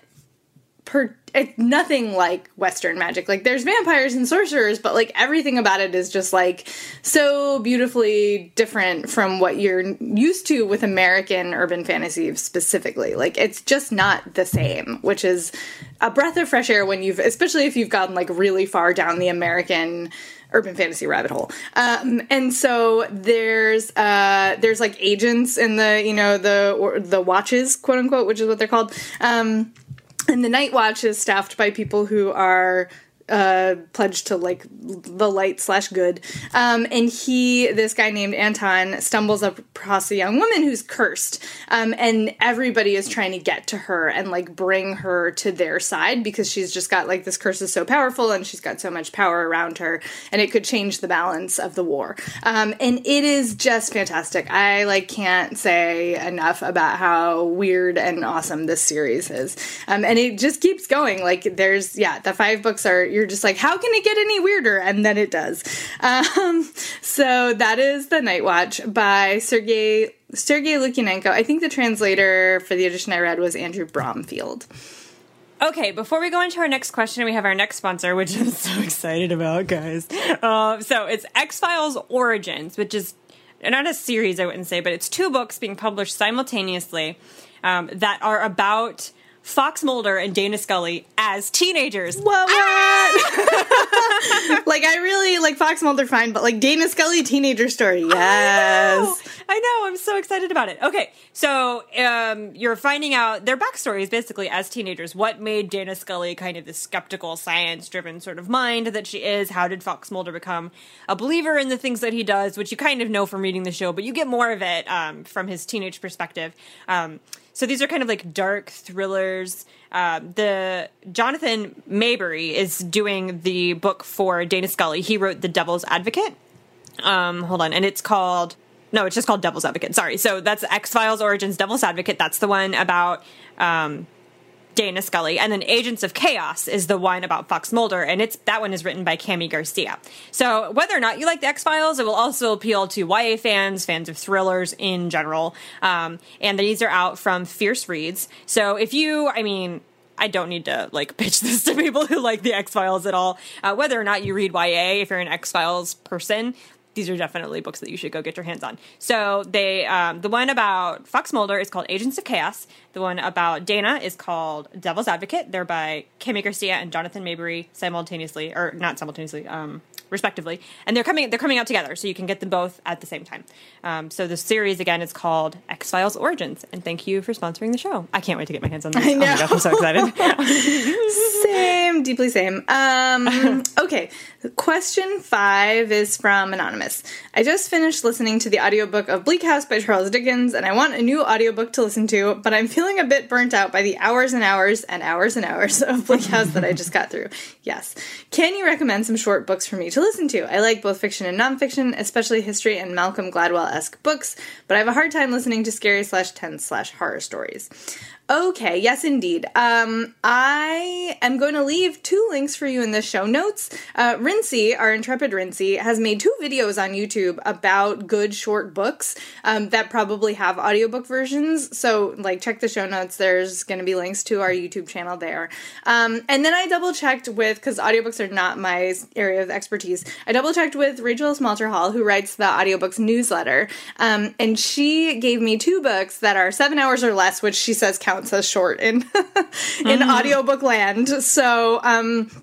it's nothing like Western magic. Like, there's vampires and sorcerers, but, like, everything about it is just, like, so beautifully different from what you're used to with American urban fantasy specifically. Like, it's just not the same, which is a breath of fresh air when especially if you've gotten, like, really far down the American urban fantasy rabbit hole. And so there's like agents in the watches, quote unquote, which is what they're called. And the Night Watch is staffed by people who are pledged to, like, the light/good. And this guy named Anton stumbles across a young woman who's cursed. And everybody is trying to get to her and, like, bring her to their side because she's just got, like, this curse is so powerful and she's got so much power around her and it could change the balance of the war. And it is just fantastic. I, like, can't say enough about how weird and awesome this series is. And it just keeps going. Like, the 5 books you're just like, how can it get any weirder? And then it does. So that is The Night Watch by Sergei Lukyanenko. I think the translator for the edition I read was Andrew Bromfield. Okay, before we go into our next question, we have our next sponsor, which I'm so excited about, guys. So it's X-Files Origins, which is not a series, I wouldn't say, but it's 2 books being published simultaneously that are about Fox Mulder and Dana Scully as teenagers. What? Like, I really like Fox Mulder, fine, but, like, Dana Scully teenager story, yes. I know. I'm so excited about it. Okay, so you're finding out their backstories, basically, as teenagers. What made Dana Scully kind of this skeptical, science-driven sort of mind that she is? How did Fox Mulder become a believer in the things that he does, which you kind of know from reading the show, but you get more of it from his teenage perspective. So these are kind of like dark thrillers. The Jonathan Maberry is doing the book for Dana Scully. He wrote The Devil's Advocate. Hold on. And it's just called Devil's Advocate. Sorry. So that's X-Files Origins Devil's Advocate. That's the one about Dana Scully. And then Agents of Chaos is the one about Fox Mulder. And that one is written by Cami Garcia. So whether or not you like the X-Files, it will also appeal to YA fans of thrillers in general. And these are out from Fierce Reads. So I don't need to, like, pitch this to people who like the X-Files at all. Whether or not you read YA, if you're an X-Files person, these are definitely books that you should go get your hands on. So the one about Fox Mulder is called Agents of Chaos. The one about Dana is called Devil's Advocate. They're by Cami Garcia and Jonathan Maberry respectively. And they're coming out together, so you can get them both at the same time. So the series, again, is called X-Files Origins. And thank you for sponsoring the show. I can't wait to get my hands on this. I know. Oh my gosh, I'm so excited. Same, deeply same. Okay, question 5 is from Anonymous. I just finished listening to the audiobook of Bleak House by Charles Dickens, and I want a new audiobook to listen to, but I'm feeling a bit burnt out by the hours and hours and hours and hours of Bleak House that I just got through. Yes. Can you recommend some short books for me to listen to? I like both fiction and nonfiction, especially history and Malcolm Gladwell-esque books, but I have a hard time listening to scary/tense/horror stories. Okay, yes, indeed. I am going to leave 2 links for you in the show notes. Rincey, our intrepid Rincey, has made 2 videos on YouTube about good short books that probably have audiobook versions. So, like, check the show notes. There's going to be links to our YouTube channel there. And then I double-checked because audiobooks are not my area of expertise, I double-checked with Rachel Smalterhall, who writes the audiobooks newsletter, and she gave me 2 books that are 7 hours or less, which she says counts as short in audiobook land. So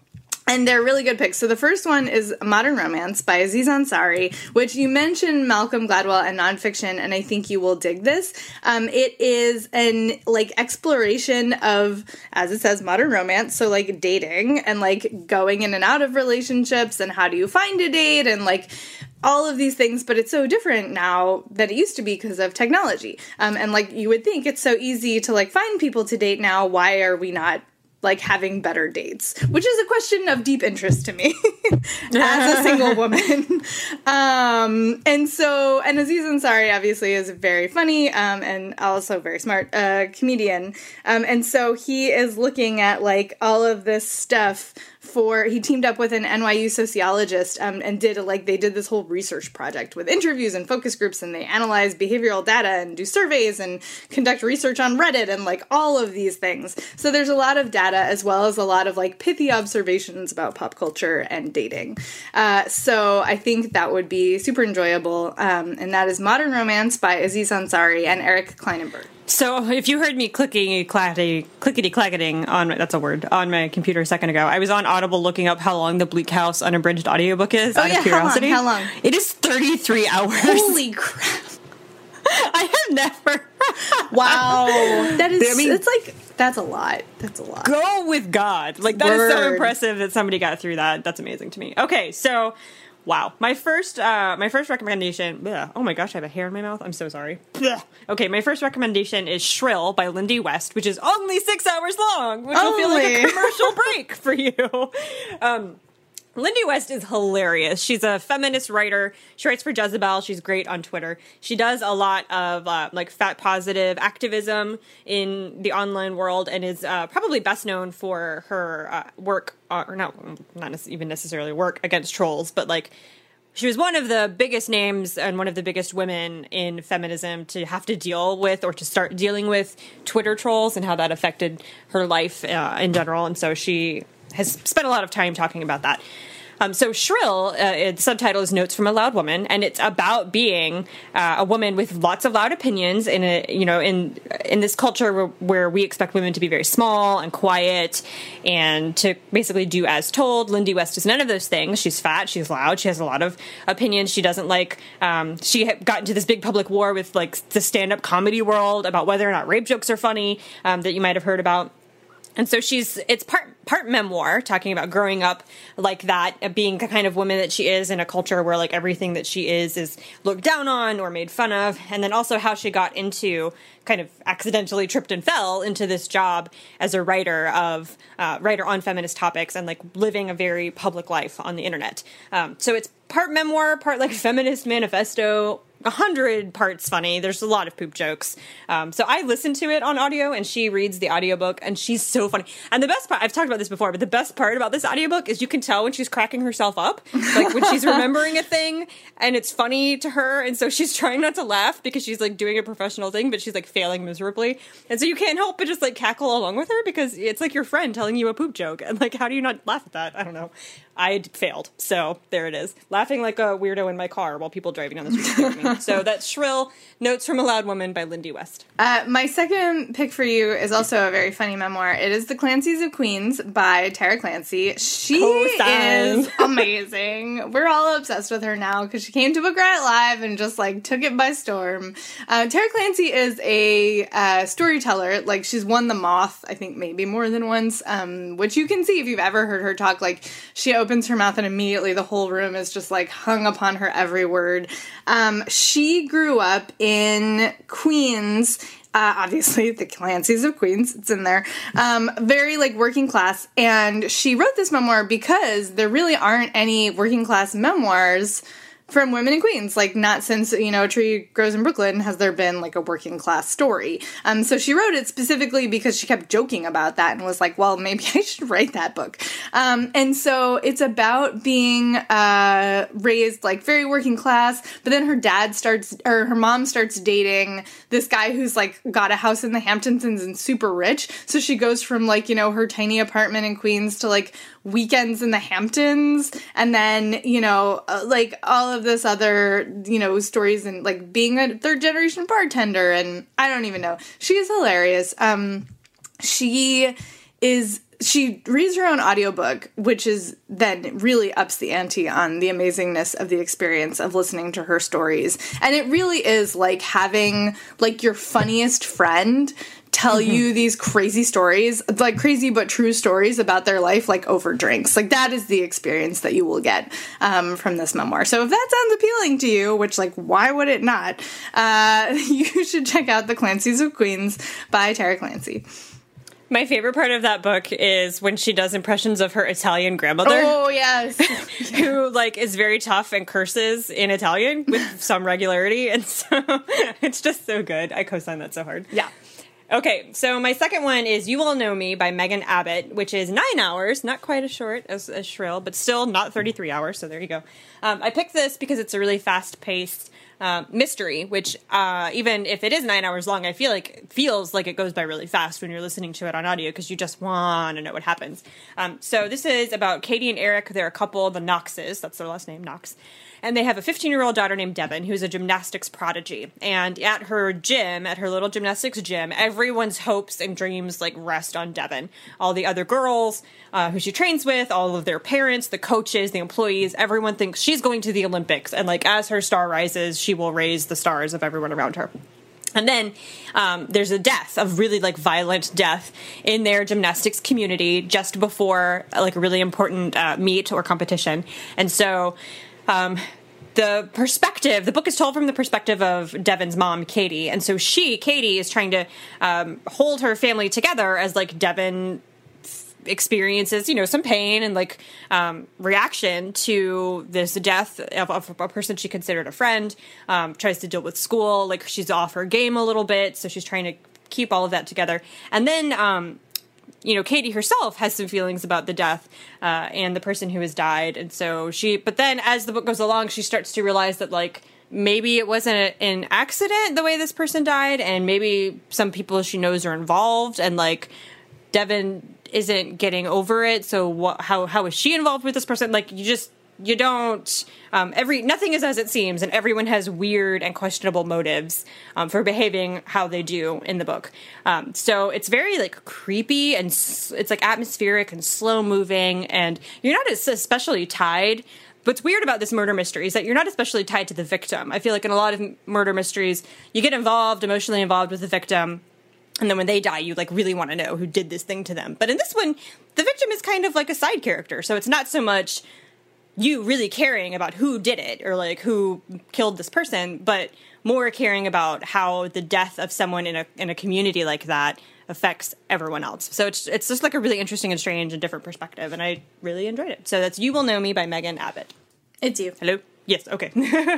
And they're really good picks. So the first one is Modern Romance by Aziz Ansari, which you mentioned Malcolm Gladwell and nonfiction, and I think you will dig this. It is an exploration of, as it says, modern romance. So dating and going in and out of relationships and how do you find a date and all of these things, but it's so different now than it used to be because of technology. And you would think it's so easy to find people to date now. Why are we not having better dates, which is a question of deep interest to me as a single woman. And Aziz Ansari obviously is very funny and also very smart comedian. And so he is looking at all of this stuff he teamed up with an NYU sociologist and did they did this whole research project with interviews and focus groups, and they analyze behavioral data and do surveys and conduct research on Reddit and all of these things. So there's a lot of data as well as a lot of pithy observations about pop culture and dating. So I think that would be super enjoyable. And that is Modern Romance by Aziz Ansari and Eric Kleinenberg. So if you heard me clickety-clacketing on my computer a second ago, I was on Audible looking up how long the Bleak House unabridged audiobook is out of curiosity. How long? It is 33 hours. Holy crap. I have never. Wow. That is, that's a lot. That's a lot. Go with God. That is so impressive that somebody got through that. That's amazing to me. Okay, so... Wow. My first recommendation, bleh, oh my gosh, I have a hair in my mouth. I'm so sorry. Bleh. Okay, my first recommendation is Shrill by Lindy West, which is only 6 hours long, which will feel like a commercial break for you. Lindy West is hilarious. She's a feminist writer. She writes for Jezebel. She's great on Twitter. She does a lot of fat positive activism in the online world and is probably best known for her work, or not even necessarily work against trolls, but she was one of the biggest names and one of the biggest women in feminism to have to deal with or to start dealing with Twitter trolls and how that affected her life in general. And so she has spent a lot of time talking about that. So Shrill, its subtitle is Notes from a Loud Woman, and it's about being a woman with lots of loud opinions in this culture where we expect women to be very small and quiet and to basically do as told. Lindy West is none of those things. She's fat, she's loud, she has a lot of opinions. She doesn't she got into this big public war with the stand-up comedy world about whether or not rape jokes are funny that you might have heard about. And so it's part memoir, talking about growing up like that, being the kind of woman that she is in a culture where everything that she is looked down on or made fun of, and then also how she got into kind of accidentally tripped and fell into this job as a writer on feminist topics and living a very public life on the internet. So it's part memoir, part feminist manifesto. 100 parts funny. There's a lot of poop jokes. So I listened to it on audio, and she reads the audiobook, and she's so funny. And the best part, I've talked about this before, but the best part about this audiobook is you can tell when she's cracking herself up, when she's remembering a thing, and it's funny to her, and so she's trying not to laugh because she's doing a professional thing, but she's failing miserably. And so you can't help but just cackle along with her because it's your friend telling you a poop joke, and how do you not laugh at that? I don't know. I failed. So there it is. Laughing like a weirdo in my car while people driving down the street look at me. So that's Shrill, Notes from a Loud Woman by Lindy West. My second pick for you is also a very funny memoir. It is The Clancys of Queens by Tara Clancy. She is amazing. We're all obsessed with her now because she came to Book Riot Live and just took it by storm. Tara Clancy is a storyteller. She's won the Moth, I think maybe more than once, which you can see if you've ever heard her talk. She opens her mouth and immediately the whole room is just hung upon her every word. She grew up in Queens, obviously the Clancys of Queens, it's in there, very working class, and she wrote this memoir because there really aren't any working class memoirs from women in Queens. Not since, A Tree Grows in Brooklyn has there been a working class story. So she wrote it specifically because she kept joking about that and was well, maybe I should write that book. And so it's about being raised very working class, but then her mom starts dating this guy who's got a house in the Hamptons and is super rich. So she goes from her tiny apartment in Queens to weekends in the Hamptons, and then all of this other stories and being a third generation bartender, and I don't even know. She is hilarious. She is she reads her own audiobook, which is then really ups the ante on the amazingness of the experience of listening to her stories. And it really is like having like your funniest friend tell you these crazy stories, like crazy but true stories about their life, like over drinks. Like that is the experience that you will get from this memoir. So if that sounds appealing to you, which like why would it not, you should check out The Clancys of Queens by Tara Clancy. My favorite part of that book is when she does impressions of her Italian grandmother. Oh, yes. Who, like, is very tough and curses in Italian with some regularity. And so it's just so good. I co-sign that so hard. Yeah. Okay, so my second one is You Will Know Me by Megan Abbott, which is 9 hours, not quite as short as Shrill, but still not 33 hours, so there you go. I picked this because it's a really fast-paced mystery, which even if it is 9 hours long, I feels like it goes by really fast when you're listening to it on audio because you just want to know what happens. So this is about Katie and Eric. They're a couple, the Knoxes, that's their last name, Knox. And they have a 15-year-old daughter named Devin, who's a gymnastics prodigy. And at her gym, at her little gymnastics gym, everyone's hopes and dreams, like, rest on Devin. All the other girls who she trains with, all of their parents, the coaches, the employees, everyone thinks she's going to the Olympics. And, like, as her star rises, she will raise the stars of everyone around her. And then there's a death, a really, like, violent death in their gymnastics community just before, like, a really important meet or competition. And so the book is told from the perspective of Devin's mom, Katie. And so Katie, is trying to hold her family together as, like, Devin experiences, some pain and, like, reaction to this death of a person she considered a friend, tries to deal with school, like, she's off her game a little bit, so she's trying to keep all of that together. And then, Katie herself has some feelings about the death and the person who has died. And so but then as the book goes along, she starts to realize that, like, maybe it wasn't an accident the way this person died, and maybe some people she knows are involved, and, like, Devin isn't getting over it. So how is she involved with this person? Like, you don't, nothing is as it seems, and everyone has weird and questionable motives for behaving how they do in the book. So it's very, like, creepy, and it's, like, atmospheric and slow moving, and you're not especially tied. What's weird about this murder mystery is that you're not especially tied to the victim. I feel like in a lot of murder mysteries, you get emotionally involved with the victim, and then when they die, you, like, really want to know who did this thing to them. But in this one, the victim is kind of like a side character, so it's not so much you really caring about who did it or, like, who killed this person, but more caring about how the death of someone in a community like that affects everyone else. So it's just, like, a really interesting and strange and different perspective, and I really enjoyed it. So that's You Will Know Me by Megan Abbott. It's you. Hello? Yes, okay.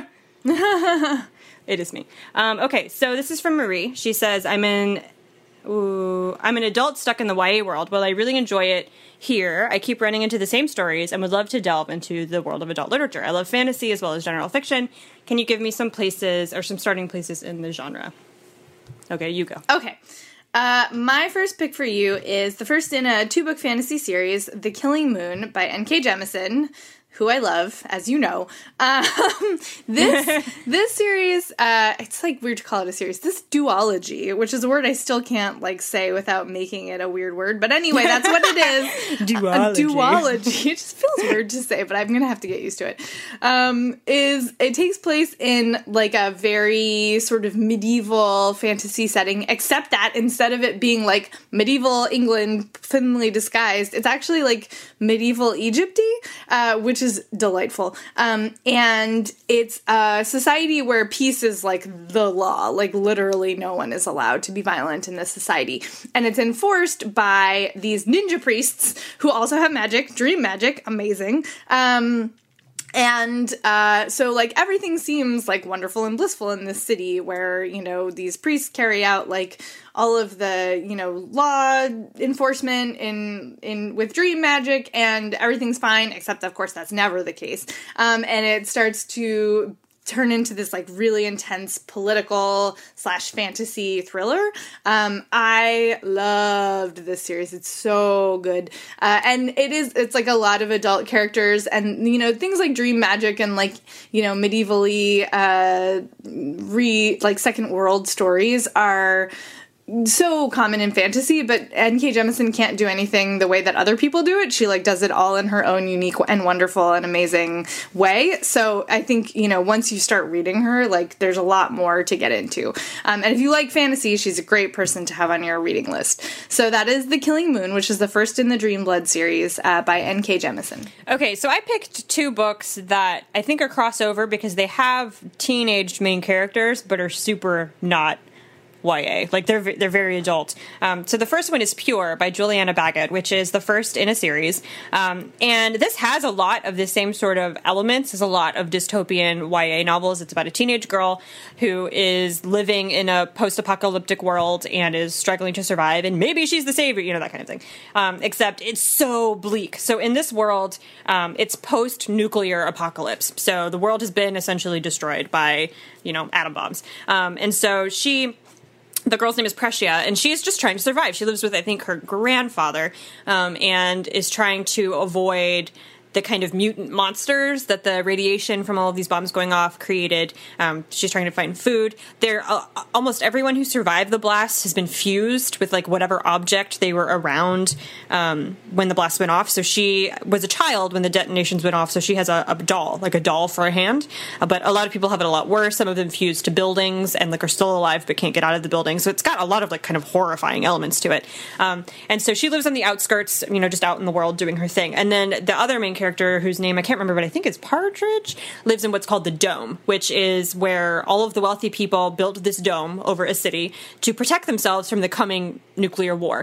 It is me. Okay, so this is from Marie. She says, I'm an adult stuck in the YA world. While I really enjoy it here, I keep running into the same stories and would love to delve into the world of adult literature. I love fantasy as well as general fiction. Can you give me some places or some starting places in the genre? Okay, you go. Okay. My first pick for you is the first in a 2-book fantasy series, The Killing Moon by N.K. Jemisin, who I love, as you know. This series, it's, like, weird to call it a series. This duology, which is a word I still can't, like, say without making it a weird word. But anyway, that's what it is. Duology. It just feels weird to say, but I'm going to have to get used to it. It takes place in, like, a very sort of medieval fantasy setting, except that instead of it being, like, medieval England thinly disguised, it's actually, like, medieval Egypt-y, which is delightful. And it's a society where peace is, like, the law. Like, literally no one is allowed to be violent in this society. And it's enforced by these ninja priests who also have magic, dream magic, amazing. So, like, everything seems, like, wonderful and blissful in this city where, these priests carry out, like, all of the, law enforcement with dream magic, and everything's fine, except, of course, that's never the case. And it starts to turn into this, like, really intense political / fantasy thriller. I loved this series. It's so good. And it's like a lot of adult characters, and, things like dream magic and, like, medievally, like, Second World stories are so common in fantasy, but N.K. Jemisin can't do anything the way that other people do it. She like does it all in her own unique and wonderful and amazing way. So I think, you know, once you start reading her, like there's a lot more to get into. And if you like fantasy, she's a great person to have on your reading list. So that is The Killing Moon, which is the first in the Dreamblood series by N.K. Jemisin. Okay, so I picked two books that I think are crossover because they have teenaged main characters, but are super not YA. Like they're very adult. So the first one is Pure by Juliana Baggett, which is the first in a series. And this has a lot of the same sort of elements as a lot of dystopian YA novels. It's about a teenage girl who is living in a post-apocalyptic world and is struggling to survive, and maybe she's the savior, you know, that kind of thing. Except it's so bleak. So in this world, it's post-nuclear apocalypse. So the world has been essentially destroyed by, you know, atom bombs. And so the girl's name is Precia, and she's just trying to survive. She lives with, I think, her grandfather, and is trying to avoid the kind of mutant monsters that the radiation from all of these bombs going off created. She's trying to find food. Almost everyone who survived the blast has been fused with like whatever object they were around when the blast went off. So she was a child when the detonations went off, so she has a doll, like a doll for a hand. But a lot of people have it a lot worse. Some of them fused to buildings and like are still alive but can't get out of the building. So it's got a lot of like kind of horrifying elements to it. And so she lives on the outskirts, you know, just out in the world doing her thing. And then the other main character, whose name I can't remember, but I think it's Partridge, lives in what's called the Dome, which is where all of the wealthy people built this dome over a city to protect themselves from the coming nuclear war,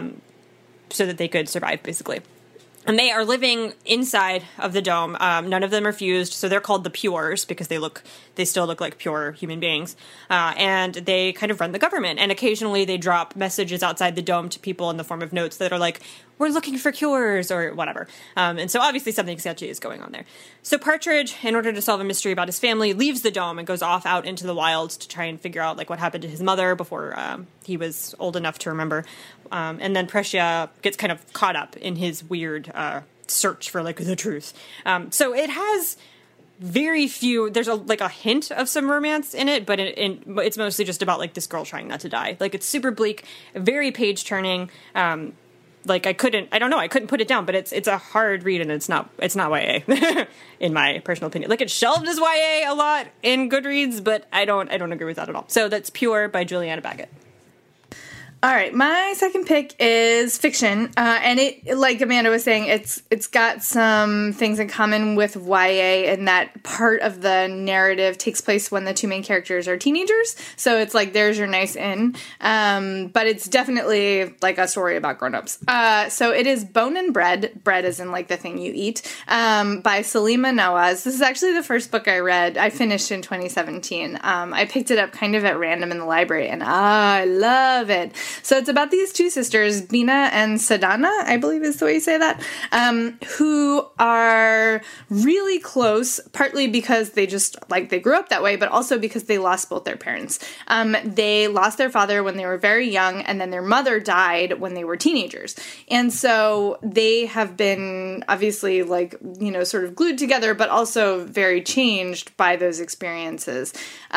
so that they could survive, basically. And they are living inside of the dome. None of them are fused, so they're called the Pures because they still look like pure human beings. And they kind of run the government. And occasionally they drop messages outside the dome to people in the form of notes that are like, we're looking for cures or whatever. And so obviously something sketchy is going on there. So Partridge, in order to solve a mystery about his family, leaves the dome and goes off out into the wilds to try and figure out like what happened to his mother before he was old enough to remember. And then Precia gets kind of caught up in his weird search for like the truth. So it has very few. There's a hint of some romance in it, but it's mostly just about like this girl trying not to die. Like it's super bleak, very page turning. Like I couldn't put it down, but it's a hard read and it's not YA in my personal opinion. Like it's shelved as YA a lot in Goodreads, but I don't agree with that at all. So that's Pure by Juliana Baggett. All right, my second pick is fiction, and it, like Amanda was saying, it's got some things in common with YA, in that part of the narrative takes place when the two main characters are teenagers. So it's like there's your nice in, but it's definitely like a story about grown-ups. So it is Bone and Bread. Bread is in like the thing you eat, by Salima Nawaz. This is actually the first book I read. I finished in 2017. I picked it up kind of at random in the library, and I love it. So it's about these two sisters, Bina and Sadana, I believe is the way you say that, who are really close, partly because they grew up that way, but also because they lost both their parents. They lost their father when they were very young, and then their mother died when they were teenagers. And so they have been obviously sort of glued together, but also very changed by those experiences.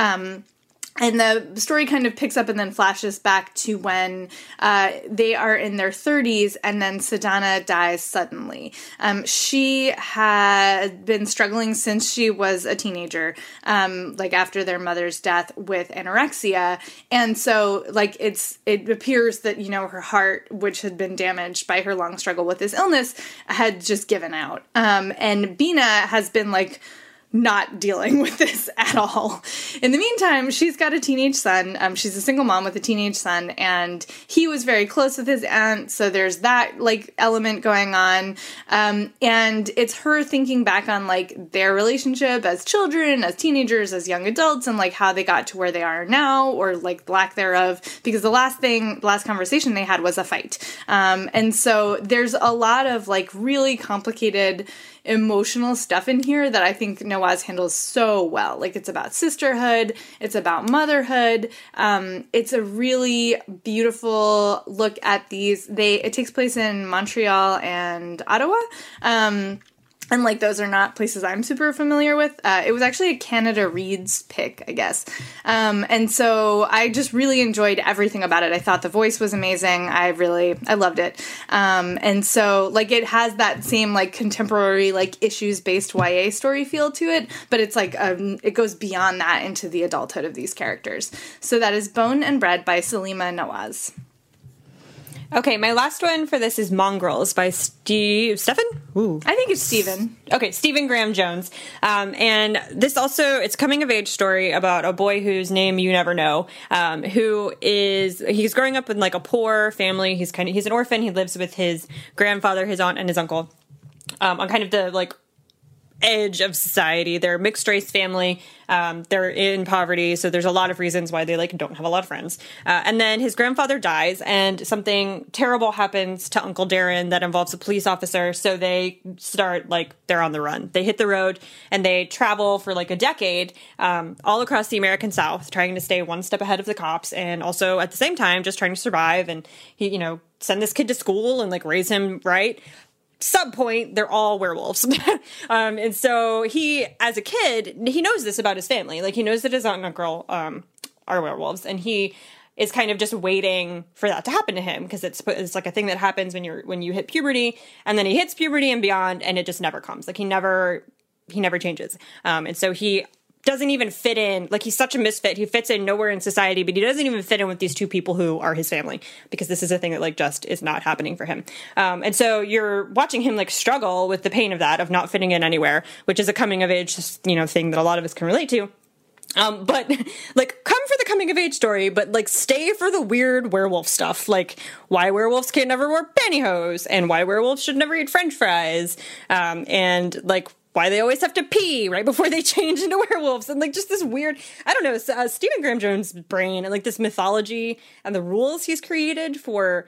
And the story kind of picks up and then flashes back to when they are in their 30s, and then Sadana dies suddenly. She had been struggling since she was a teenager, after their mother's death, with anorexia. And so, it appears that, her heart, which had been damaged by her long struggle with this illness, had just given out. And Bina has been, not dealing with this at all. In the meantime, she's got a teenage son. She's a single mom with a teenage son, and he was very close with his aunt, so there's that, element going on. And it's her thinking back on, their relationship as children, as teenagers, as young adults, and, how they got to where they are now, or, lack thereof, because the last conversation they had was a fight. And so there's a lot of, really complicated emotional stuff in here that I think Nawaz handles so well. It's about sisterhood, it's about motherhood. It's a really beautiful look at these. It takes place in Montreal and Ottawa. And, like, those are not places I'm super familiar with. It was actually a Canada Reads pick, I guess. And so I just really enjoyed everything about it. I thought the voice was amazing. I loved it. And so, like, it has that same, like, contemporary, like, issues-based YA story feel to it, but it's, like, it goes beyond that into the adulthood of these characters. So that is Bone and Bread by Salima Nawaz. Okay, my last one for this is Mongrels by Stephen? Ooh. I think it's Stephen. Okay, Stephen Graham Jones. And this also, it's a coming-of-age story about a boy whose name you never know, he's growing up in, like, a poor family. He's an orphan. He lives with his grandfather, his aunt, and his uncle on kind of the, like, edge of society. They're a mixed race family. They're in poverty, so there's a lot of reasons why they, like, don't have a lot of friends. And then his grandfather dies, and something terrible happens to Uncle Darren that involves a police officer. So they start, like, they're on the run. They hit the road and they travel for like a decade, all across the American South, trying to stay one step ahead of the cops, and also at the same time just trying to survive. And he, send this kid to school and, like, raise him right. Subpoint, they're all werewolves. And so he, as a kid, he knows this about his family. Like, he knows that his aunt and uncle are werewolves, and he is kind of just waiting for that to happen to him, because it's like a thing that happens when you hit puberty, and then he hits puberty and beyond, and it just never comes. Like, he never changes. And so he doesn't even fit in. Like, he's such a misfit. He fits in nowhere in society, but he doesn't even fit in with these two people who are his family, because this is a thing that, like, just is not happening for him. And so you're watching him, like, struggle with the pain of that, of not fitting in anywhere, which is a coming of age, thing that a lot of us can relate to. But, like, come for the coming of age story, but, like, stay for the weird werewolf stuff, like why werewolves can never wear pantyhose, and why werewolves should never eat French fries, and, like, why they always have to pee right before they change into werewolves, and, like, just this weird, I don't know, Stephen Graham Jones' brain and, like, this mythology and the rules he's created for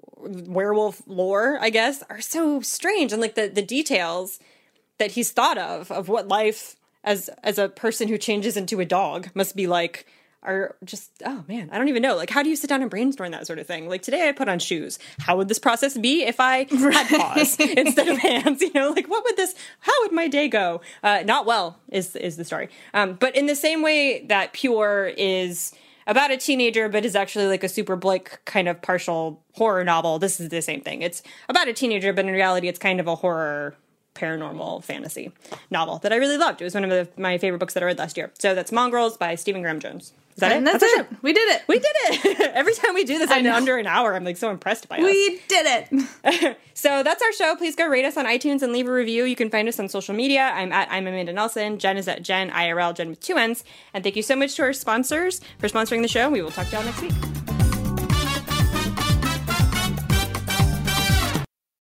werewolf lore, I guess, are so strange. And, like, the details that he's thought of what life as a person who changes into a dog must be like, are just, oh man, I don't even know. Like, how do you sit down and brainstorm that sort of thing? Like, today I put on shoes. How would this process be if I had paws instead of hands? Like, how would my day go? Not well is the story. But in the same way that Pure is about a teenager, but is actually, like, a super Blake kind of partial horror novel, this is the same thing. It's about a teenager, but in reality it's kind of a horror paranormal fantasy novel that I really loved. It was one of my favorite books that I read last year. So that's Mongrels by Stephen Graham Jones. Is that and it? That's it. We did it. We did it. Every time we do this in under an hour, I'm, like, so impressed by us. We did it. So that's our show. Please go rate us on iTunes and leave a review. You can find us on social media. I'm Amanda Nelson. Jen is at Jen, IRL, Jen with 2 N's. And thank you so much to our sponsors for sponsoring the show. We will talk to y'all next week.